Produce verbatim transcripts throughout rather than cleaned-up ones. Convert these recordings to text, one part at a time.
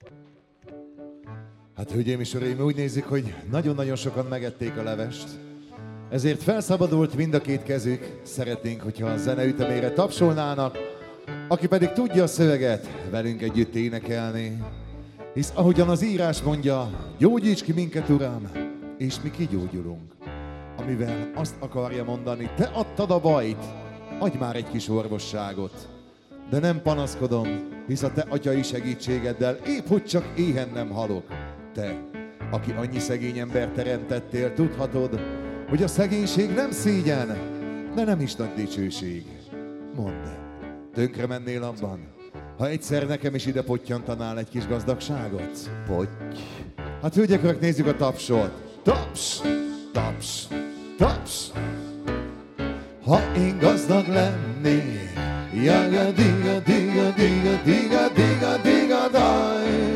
Hát hölgyeim és uraim, úgy nézik, hogy nagyon-nagyon sokan megették a levest. Ezért felszabadult mind a két kezük. Szeretnénk, hogyha a zene ütemére tapsolnának, aki pedig tudja a szöveget, velünk együtt énekelni. Hisz ahogyan az írás mondja, gyógyíts ki minket, Uram, és mi kigyógyulunk. Amivel azt akarja mondani, te adtad a bajt, adj már egy kis orvosságot. De nem panaszkodom, hisz a te atyai segítségeddel épp hogy csak éhen nem halok. Te, aki annyi szegény ember teremtettél, tudhatod, hogy a szegénység nem szégyen, de nem is nagy dicsőség. Mondd, tönkre mennél abban, ha egyszer nekem is ide pottyantanál egy kis gazdagságot? Potty. Hát hölgyek, urak, nézzük a tapsot. Taps, taps, taps. Ha én gazdag lennék, jaga diga diga diga diga diga diga daj.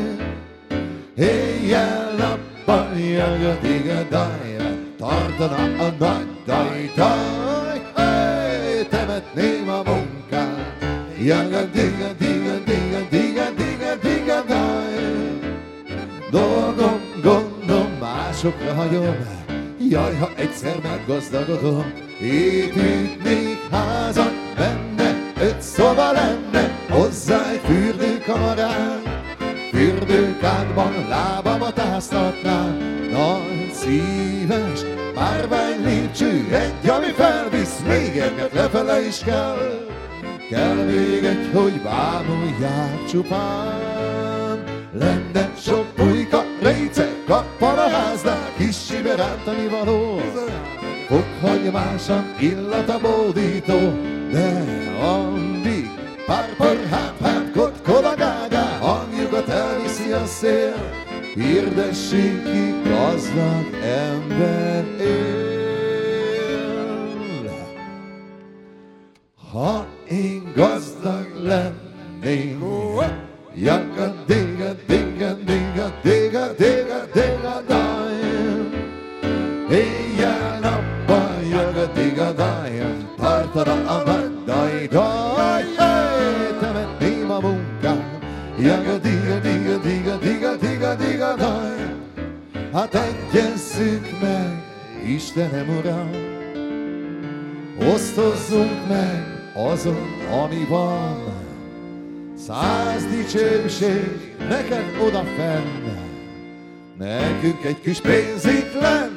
Éjjel-nappal jaga diga daj, tartana a nagy daj daj. Hey, temetném a munkát, jaga diga diga diga diga diga diga daj. Dolgom, gondom, másokra hagyom, jaj, ha egyszer meggazdagodom. Építnék házat, benne öt szoba lenne, hozzá egy fürdőkamarán. Fürdőkádban lábamat áztatnám, nagy szíves márvány lépcső, egy, ami felvisz, még egyet lefele is kell. Kell még egy, hogy bámulják csupán. Lenne sok pulyka, réce, kappal a háznál, kis sibe rántani való. Fokhagymásan illata bódító, de addig párpar, háp-háp, kotkod a gágá, hangjukat elviszi a szél. Hirdessék ki, gazdag ember él. Ha én gazdag lennék, jaga diga diga diga diga diga diga daj. Éjjel-nappal jaga diga daj, tartana a nagy daj daj. Hey, temetném a munkát, jaga diga diga diga diga diga diga daj. Hát egyezzük meg, Istenem Uram, osztozzunk meg azon, ami van. Száz dicsőség neked odafenn, nekünk egy kis pénz itt lenne.